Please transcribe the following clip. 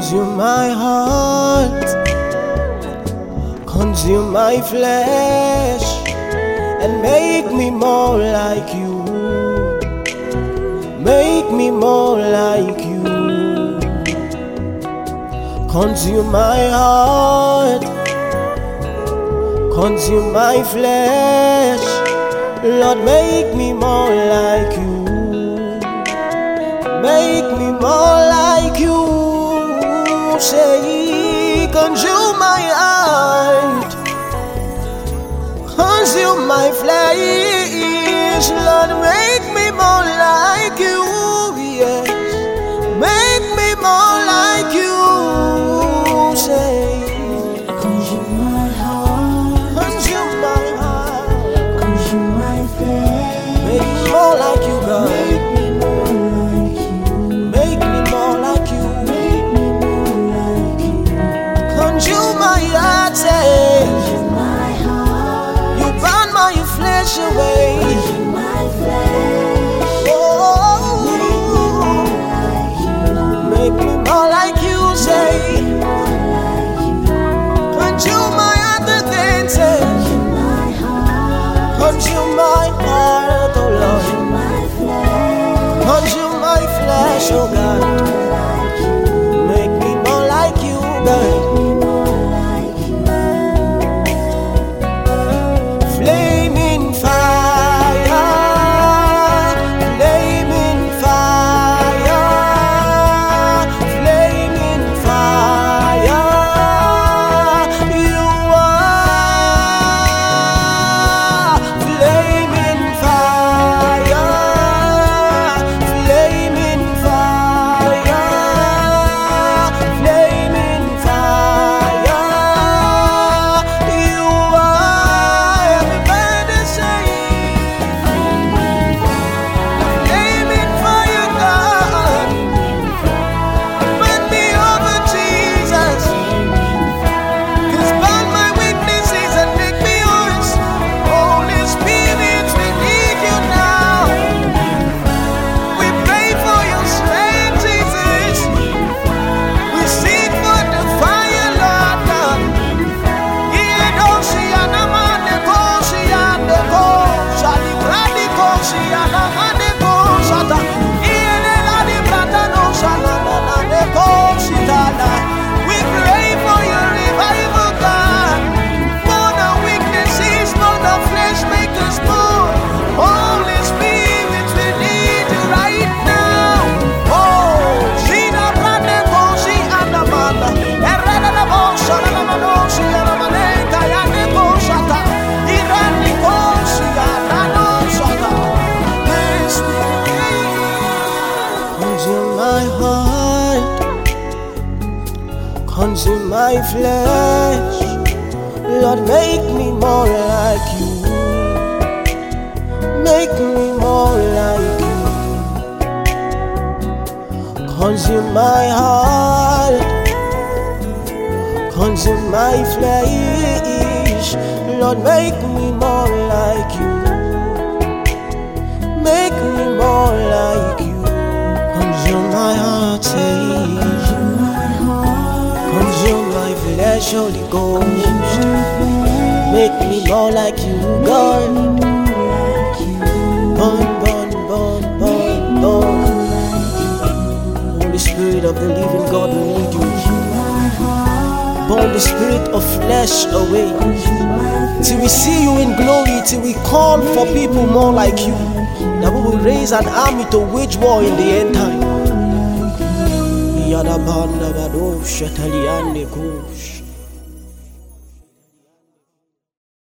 Consume my heart, consume my flesh, and make me more like you. Make me more like you. Consume my heart, consume my flesh, Lord, make me more like you. Make me more like you. Say, consume my heart, consume my flesh, Lord, make me more like you. Yes, make me more like you. Say, consume my heart, consume my heart, consume my flesh, make me more like you, God. make me more like you, Make me more like you. make me more like you. Consume my heart, say, Consume my heart, you burn my flesh away. consume my flesh, Oh, make me more like you, make me more like you, say. make me more like you. Consume my heart again, say. Consume my heart, Consume my heart, oh Lord. consume my flesh, Consume my flesh, oh God. more like you, Make me more like you, God. make me more like you. Flaming fire, flaming fire, flaming fire. You are flaming fire, flaming fire, flaming fire. You are, everybody say, flaming fire, God. Burn me over, Jesus. 'Cause burn my weaknesses and make me yours. Holy Spirit, we need you now. We pray for your strength, Jesus. We seek for the fire, Lord God. We pray for your revival, God. Burn our weaknesses, burn our flesh, make us more. Holy Spirit, we need you right now. Oh, Zina Brande Kosi and Amanda. Errada la Bosa, la Manosi, and Amaneka, and the Bosata. Irani Kosi, and Anosata. Please, consume my heart, consume my flesh. Lord, make me more like you. Make me more like you. Consume my heart, consume my flesh. Lord, make me more like you. Make me more like you. Consume my heart, say. Consume my heart, Consume my flesh, Holy Ghost. consume my flesh, Make me more like you, make God. me more like you, Burn, burn, burn, make burn, me burn. more like you. Holy Spirit of the living God, we need you. Consume my heart, Burn the spirit of flesh away. consume my flesh, Till we see you in glory, till we call for people more like you. That we will raise an army to wage war in the end time. Yada banda bado shataliane kush.